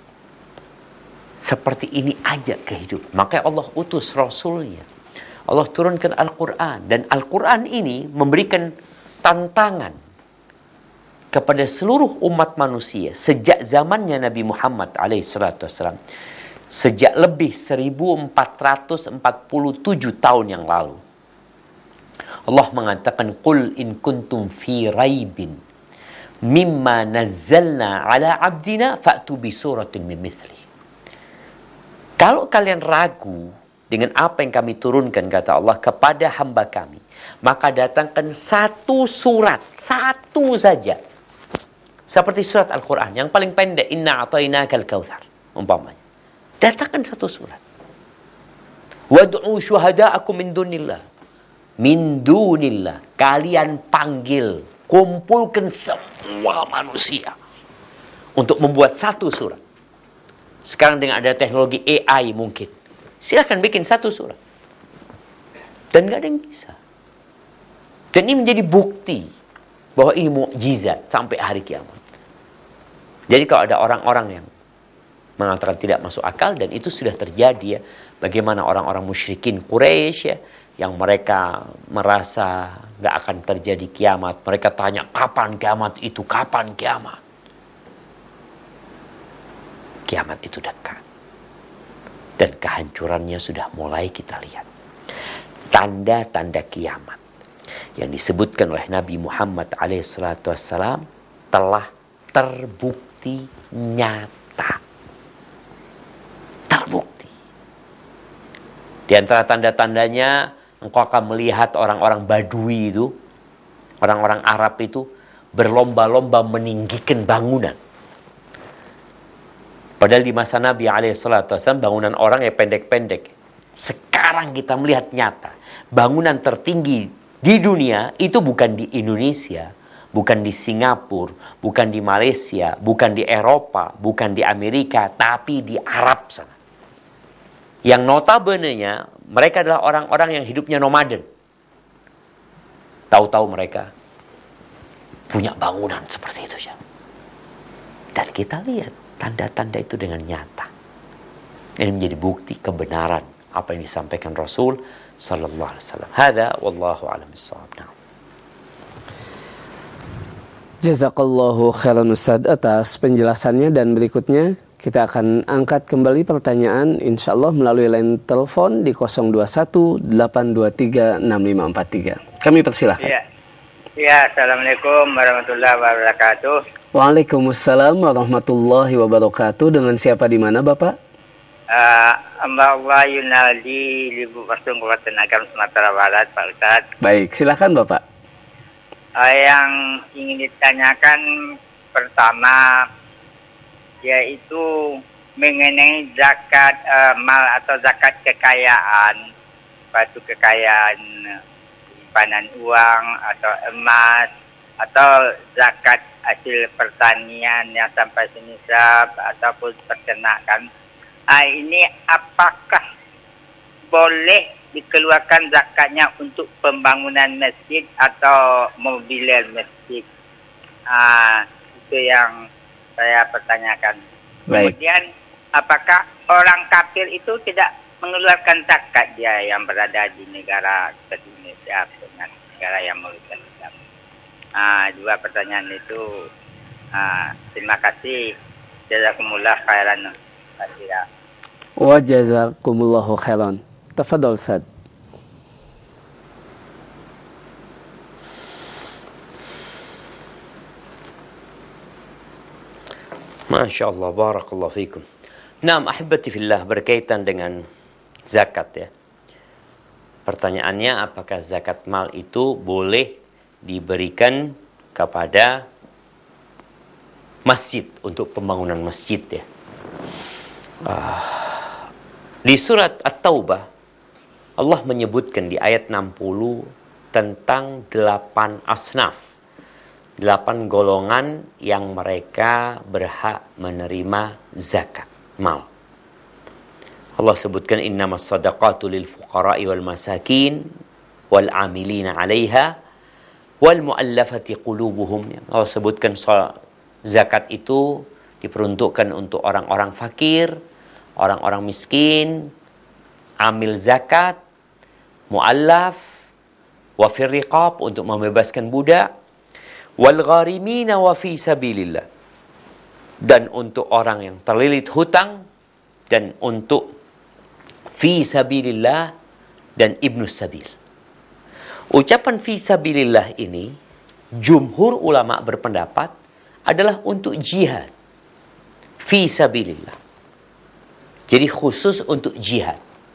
seperti ini aja kehidupan? Makanya Allah utus Rasulnya. Allah turunkan Al-Quran. Dan Al-Quran ini memberikan tantangan kepada seluruh umat manusia. Sejak zamannya Nabi Muhammad alaihissalam. Sejak lebih seribu empat ratus empat puluh tujuh tahun yang lalu. Allah mengatakan, Qul in kuntum fi raibin mimma nazzalna ala abdina fa'tu bi suratin min mithli. Kalau kalian ragu dengan apa yang kami turunkan, kata Allah, kepada hamba kami, maka datangkan satu surat, satu saja. Seperti surat Al-Quran, yang paling pendek, Inna a'tainakal kautsar, umpamanya. Datangkan satu surat. Wad'u syuhada'akum min dunillah. Min dunillah. Kalian panggil, kumpulkan semua manusia untuk membuat satu surat. Sekarang dengan ada teknologi A I mungkin. Silahkan bikin satu surat. Dan gak ada yang bisa. Dan ini menjadi bukti bahwa ini mukjizat sampai hari kiamat. Jadi kalau ada orang-orang yang mengatakan tidak masuk akal, dan itu sudah terjadi ya. Bagaimana orang-orang musyrikin Quraisy ya, yang mereka merasa gak akan terjadi kiamat. Mereka tanya, kapan kiamat itu? Kapan kiamat? Kiamat itu dekat. Dan kehancurannya sudah mulai kita lihat. Tanda-tanda kiamat yang disebutkan oleh Nabi Muhammad alaihissalam telah terbukti nyata. Terbukti. Di antara tanda-tandanya, engkau akan melihat orang-orang Badui itu, orang-orang Arab itu berlomba-lomba meninggikan bangunan. Padahal di masa Nabi alaihissalam bangunan orang ya pendek-pendek. Sekarang kita melihat nyata. Bangunan tertinggi di dunia itu bukan di Indonesia, bukan di Singapura, bukan di Malaysia, bukan di Eropa, bukan di Amerika, tapi di Arab sana. Yang notabene-nya mereka adalah orang-orang yang hidupnya nomaden. Tahu-tahu mereka punya bangunan seperti itu ya. Dan kita lihat tanda-tanda itu dengan nyata. Ini menjadi bukti kebenaran apa yang disampaikan Rasul sallallahu alaihi wasallam. Hada wallahu a'lam bissawab. Jazakallahu khairan Ustaz atas penjelasannya, dan berikutnya kita akan angkat kembali pertanyaan insyaallah melalui line telepon di nol dua satu delapan dua tiga enam lima empat tiga. Kami persilahkan. Ya. Ya, assalamualaikum warahmatullahi wabarakatuh. Waalaikumsalam warahmatullahi wabarakatuh. Dengan siapa di mana, Bapak? Uh, Allah Yunali Libu Pasung Kabupaten Agam Sumatera Barat, Pak Ustadz. Baik, silakan Bapak. Uh, yang ingin ditanyakan pertama yaitu mengenai zakat uh, mal atau zakat kekayaan, batu kekayaan, simpanan uang atau emas, atau zakat hasil pertanian yang sampai senisab ataupun peternakan. Ah, ini apakah boleh dikeluarkan zakatnya untuk pembangunan masjid atau mobilier masjid? Ah, itu yang saya pertanyakan. Baik. Kemudian, apakah orang kafir itu tidak mengeluarkan zakat dia yang berada di negara Indonesia dengan negara yang mengeluarkan zakat? Ah, dua pertanyaan itu. Ah, terima kasih. Jazakumullah khairan. Terima Wa jazakumullahu khairan. Tafadhol Ustaz. Masya Allah, barakallahu fikum. Naam, ahibati fillah, berkaitan dengan zakat ya. Pertanyaannya, apakah zakat mal itu boleh diberikan kepada masjid, untuk pembangunan masjid ya. Uh, di surat At-Taubah, Allah menyebutkan di ayat enam puluh tentang delapan asnaf, delapan golongan yang mereka berhak menerima zakat mal. Allah sebutkan innamas sadaqatu lil fuqara'i wal masakin wal amilina 'alaiha wal mu'allafati qulubuhum. Allah sebutkan zakat itu diperuntukkan untuk orang-orang fakir, orang-orang miskin, amil zakat, mu'allaf, wa fir riqab, untuk membebaskan budak, wal gharimina wa fi sabilillah, dan untuk orang yang terlilit hutang, dan untuk fi sabilillah dan ibnu sabil. Ucapan fi sabilillah ini, jumhur ulama berpendapat adalah untuk jihad. Fi sabilillah. Jadi khusus untuk jihad.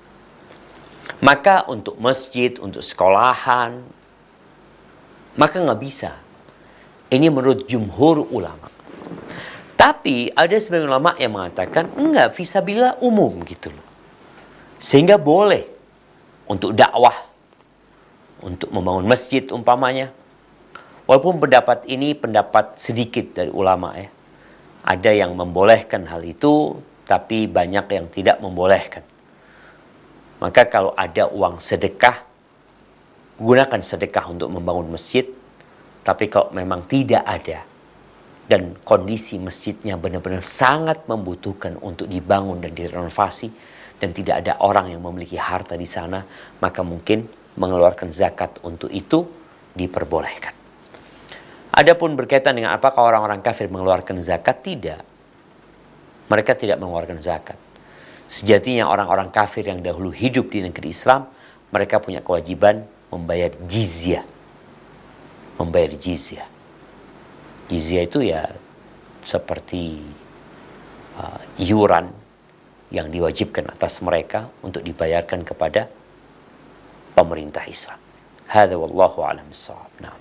Maka untuk masjid, untuk sekolahan, maka nggak bisa. Ini menurut jumhur ulama. Tapi ada sebagian ulama yang mengatakan enggak, fi sabilillah umum gitu loh. Sehingga boleh untuk dakwah, untuk membangun masjid umpamanya. Walaupun pendapat ini pendapat sedikit dari ulama ya. Ada yang membolehkan hal itu, tapi banyak yang tidak membolehkan. Maka kalau ada uang sedekah, gunakan sedekah untuk membangun masjid. Tapi kalau memang tidak ada, dan kondisi masjidnya benar-benar sangat membutuhkan untuk dibangun dan direnovasi, dan tidak ada orang yang memiliki harta di sana, maka mungkin mengeluarkan zakat untuk itu diperbolehkan. Adapun berkaitan dengan apakah orang-orang kafir mengeluarkan zakat, tidak. Mereka tidak mengeluarkan zakat. Sejatinya orang-orang kafir yang dahulu hidup di negeri Islam, mereka punya kewajiban membayar jizyah. Membayar jizyah. Jizyah itu ya seperti uh, iuran yang diwajibkan atas mereka untuk dibayarkan kepada pemerintah Islam. Hadza wallahu a'lam bissawab. Nah.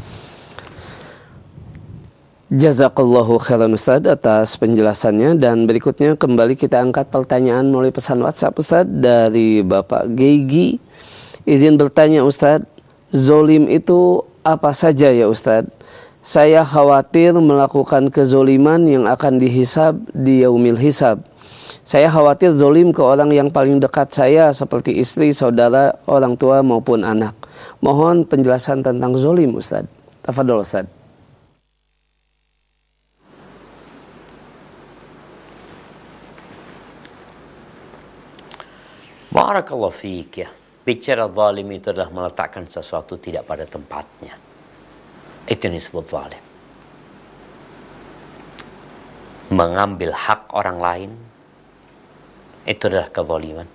Jazakallahu khairan Ustaz atas penjelasannya, dan berikutnya kembali kita angkat pertanyaan melalui pesan WhatsApp Ustaz dari Bapak Geigi. Izin bertanya Ustaz, zolim itu apa saja ya Ustaz? Saya khawatir melakukan kezoliman yang akan dihisab di yaumil hisab. Saya khawatir zolim ke orang yang paling dekat saya seperti istri, saudara, orang tua maupun anak. Mohon penjelasan tentang zolim Ustaz. Tafadhol Ustaz. Barakallahu fiik ya. Bicara zalim itu adalah meletakkan sesuatu tidak pada tempatnya. Itu yang disebut zalim. Mengambil hak orang lain, itu adalah kezaliman.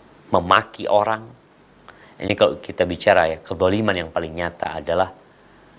Memaki orang, ini kalau kita bicara ya, kezaliman yang paling nyata adalah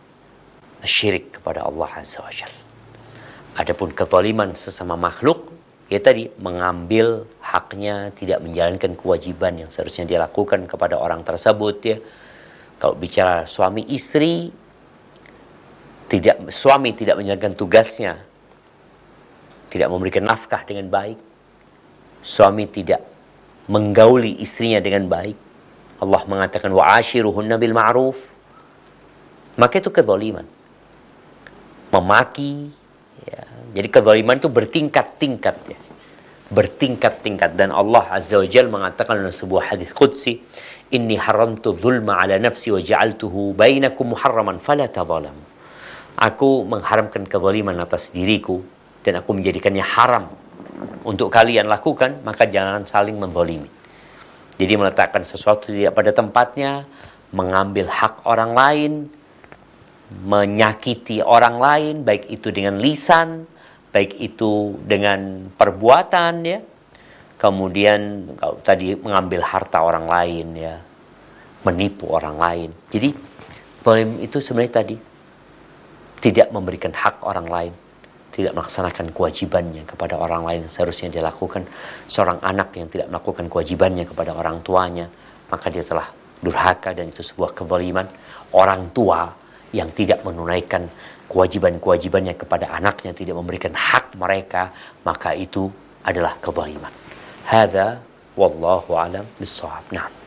syirik kepada Allah Azza wa Jalla. Adapun kezaliman sesama makhluk, ya tadi mengambil haknya, tidak menjalankan kewajiban yang seharusnya dia lakukan kepada orang tersebut, ya. Kalau bicara suami istri, tidak suami tidak menjalankan tugasnya, tidak memberikan nafkah dengan baik, suami tidak menggauli istrinya dengan baik, Allah mengatakan wa ashiruhunna bil ma'ruf, maka itu kezaliman. Memaki, ya. Jadi kezaliman itu bertingkat-tingkat, ya. Bertingkat-tingkat, dan Allah Azza wa Jalla mengatakan dalam sebuah hadis qudsi, inni haramtu dzulma ala nafsi wa ja'altuhu bainakum muharraman fala tadzalamu. Aku mengharamkan kezaliman atas diriku dan aku menjadikannya haram untuk kalian lakukan, maka jangan saling menzalimi. Jadi meletakkan sesuatu tidak pada tempatnya, mengambil hak orang lain, menyakiti orang lain, baik itu dengan lisan, baik itu dengan perbuatan, ya. Kemudian kalau tadi mengambil harta orang lain, ya, menipu orang lain. Jadi zalim itu sebenarnya tadi tidak memberikan hak orang lain, tidak melaksanakan kewajibannya kepada orang lain yang seharusnya dia lakukan. Seorang anak yang tidak melakukan kewajibannya kepada orang tuanya, maka dia telah durhaka, dan itu sebuah kezaliman. Orang tua yang tidak menunaikan kewajiban-kewajibannya kepada anaknya, tidak memberikan hak mereka, maka itu adalah kezaliman. Hadza wallahu a'lam bissawab. Nah.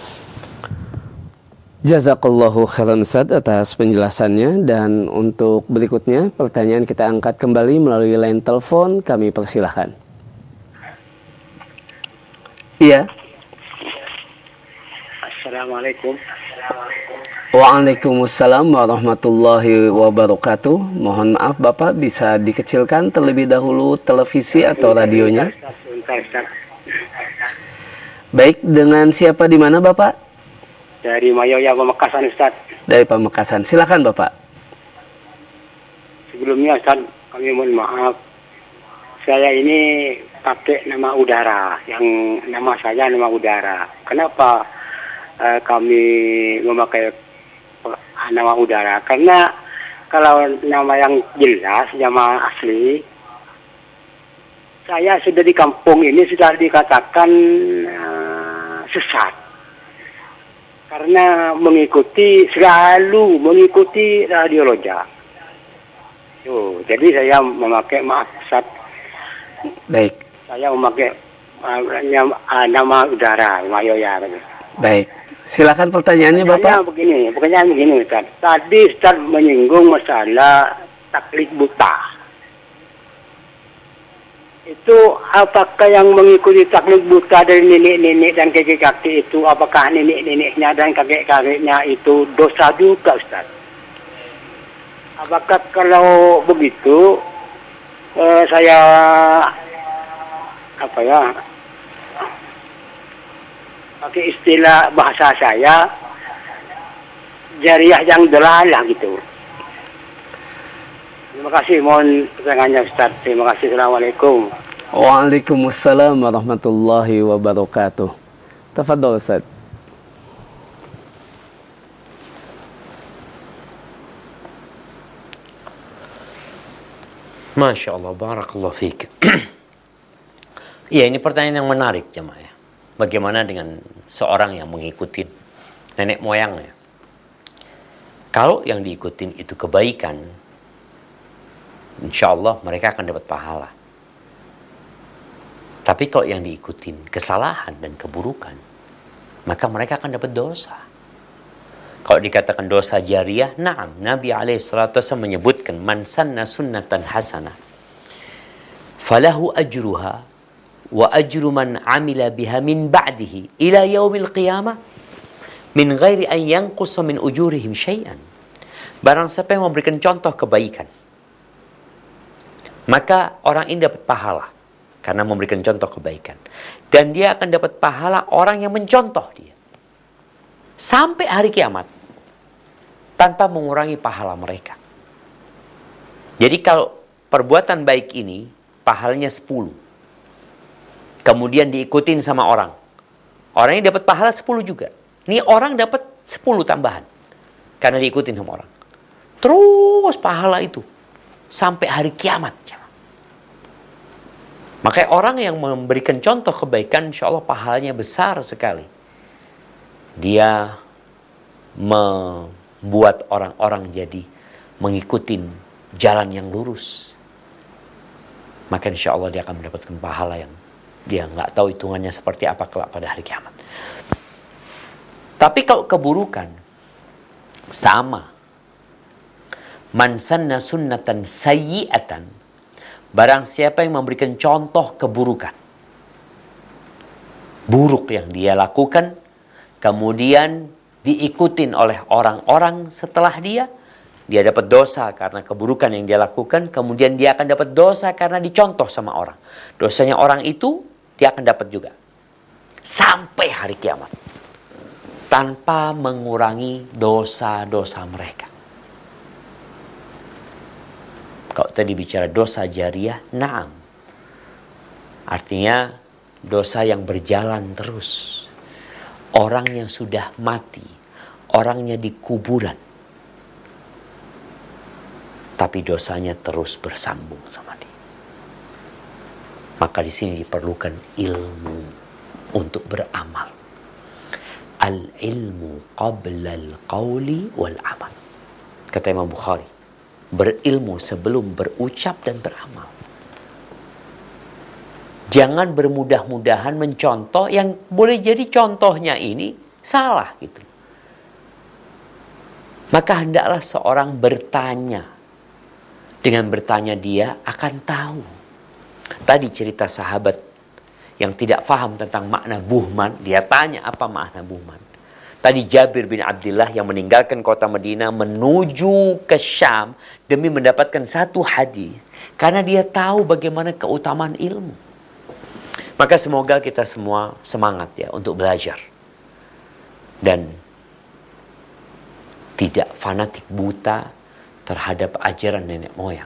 Jazakallahu khairan Ustaz atas penjelasannya, dan untuk berikutnya pertanyaan kita angkat kembali melalui line telepon, kami persilahkan. Iya. Assalamualaikum. Waalaikumsalam warahmatullahi wabarakatuh. Mohon maaf Bapak, bisa dikecilkan terlebih dahulu televisi atau radionya? Baik, dengan siapa di mana Bapak? Dari Mayoya, Pamekasan, Ustaz. Dari Pamekasan, silakan Bapak. Sebelumnya Ustaz, kami mohon maaf. Saya ini pakai nama udara, yang nama saya nama udara. Kenapa uh, kami memakai nama udara? Karena kalau nama yang jelas, nama asli, saya sudah di kampung ini sudah dikatakan uh, sesat. Karena mengikuti, selalu mengikuti radio Loja. Tuh, jadi saya memakai, maaf Ustaz. Baik. Saya memakai uh, nama udara, Mayoya. Baik. Silakan pertanyaannya Bapak. Begini, pertanyaan begini Ustaz. Tadi Ustaz menyinggung masalah taklid buta. Itu apakah yang mengikuti taklid buta dari nenek-nenek dan kakek-kakek itu, apakah nenek-neneknya dan kakek-kakeknya itu dosa juga Ustaz? Apakah kalau begitu eh, saya apa ya pakai istilah bahasa saya jariah yang delalah gitu. Terima kasih, mohon pertanyaannya Ustaz. Terima kasih. Assalamualaikum. Waalaikumsalam warahmatullahi wabarakatuh. Tafadhol Ustaz. Masya Allah, barakallahu fiik. Iya, ini pertanyaan yang menarik jemaah. Bagaimana dengan seorang yang mengikuti nenek moyangnya? Kalau yang diikutin itu kebaikan, insya Allah mereka akan dapat pahala. Tapi kalau yang diikutin kesalahan dan keburukan, maka mereka akan dapat dosa. Kalau dikatakan dosa jariah, na'am, Nabi alaihi salatu wasallam menyebutkan man sanna sunnatan hasanah falahu ajruha wa ajru man amila biha min ba'dihi ila yaumil qiyamah min ghairi an yanqusa min ujurihim syai'an. Barang siapa yang memberikan contoh kebaikan, maka orang ini dapat pahala karena memberikan contoh kebaikan. Dan dia akan dapat pahala orang yang mencontoh dia sampai hari kiamat tanpa mengurangi pahala mereka. Jadi kalau perbuatan baik ini pahalanya sepuluh, kemudian diikutin sama orang, orang ini dapat pahala sepuluh juga. Ini orang dapat sepuluh tambahan karena diikutin sama orang. Terus pahala itu sampai hari kiamat. Makanya orang yang memberikan contoh kebaikan, insya Allah pahalanya besar sekali. Dia membuat orang-orang jadi mengikuti jalan yang lurus. Maka insya Allah dia akan mendapatkan pahala yang dia nggak tahu hitungannya seperti apa kelak pada hari kiamat. Tapi kalau keburukan, sama. Man sanna sunnatan sayyi'atan, barang siapa yang memberikan contoh keburukan, buruk yang dia lakukan, kemudian diikutin oleh orang-orang setelah dia, dia dapat dosa karena keburukan yang dia lakukan, kemudian dia akan dapat dosa karena dicontoh sama orang. Dosanya orang itu, dia akan dapat juga. Sampai hari kiamat. Tanpa mengurangi dosa-dosa mereka. Kalau tadi bicara dosa jariah, naam. Artinya dosa yang berjalan terus. Orang yang sudah mati, orangnya di kuburan, tapi dosanya terus bersambung sama dia. Maka di sini diperlukan ilmu untuk beramal. Al-ilmu qabla al-qawli wal-amal. Kata Imam Bukhari, berilmu sebelum berucap dan beramal. Jangan bermudah-mudahan mencontoh yang boleh jadi contohnya ini salah gitu. Maka hendaklah seorang bertanya. Dengan bertanya dia akan tahu. Tadi cerita sahabat yang tidak faham tentang makna buhman, dia tanya apa makna buhman. Tadi Jabir bin Abdullah yang meninggalkan kota Madinah menuju ke Syam demi mendapatkan satu hadis. Karena dia tahu bagaimana keutamaan ilmu. Maka semoga kita semua semangat ya untuk belajar. Dan tidak fanatik buta terhadap ajaran nenek moyang.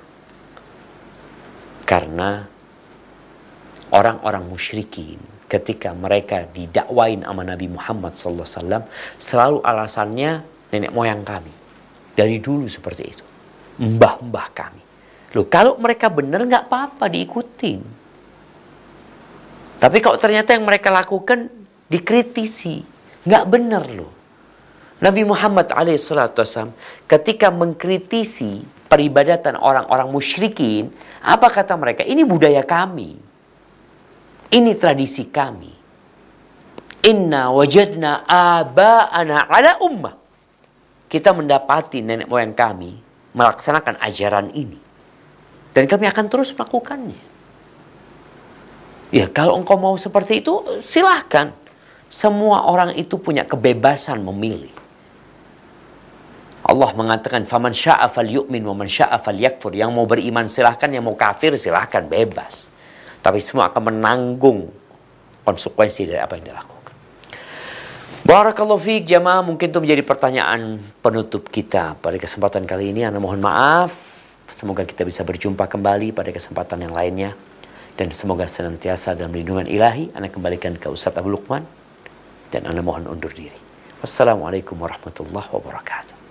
Karena orang-orang musyrikin ketika mereka didakwain sama Nabi Muhammad sallallahu alaihi wasallam, selalu alasannya nenek moyang kami. Dari dulu seperti itu. Mbah-mbah kami. Loh, kalau mereka benar nggak apa-apa diikutin. Tapi kalau ternyata yang mereka lakukan dikritisi, nggak benar loh. Nabi Muhammad alaihi wasallam ketika mengkritisi peribadatan orang-orang musyrikin, apa kata mereka? Ini budaya kami. Ini tradisi kami. Inna wajadna aba'ana ala ummah. Kita mendapati nenek moyang kami melaksanakan ajaran ini. Dan kami akan terus melakukannya. Ya, kalau engkau mau seperti itu, silahkan. Semua orang itu punya kebebasan memilih. Allah mengatakan, "Faman syaa'a falyu'min wa man syaa'a falyakfur." Yang mau beriman silahkan, yang mau kafir silahkan, bebas. Tapi semua akan menanggung konsekuensi dari apa yang dilakukan. Barakallahu fiik jamaah, mungkin itu menjadi pertanyaan penutup kita pada kesempatan kali ini. Ana mohon maaf. Semoga kita bisa berjumpa kembali pada kesempatan yang lainnya. Dan semoga senantiasa dalam lindungan ilahi. Ana kembalikan ke Ustaz Abu Luqman. Dan ana mohon undur diri. Wassalamualaikum warahmatullahi wabarakatuh.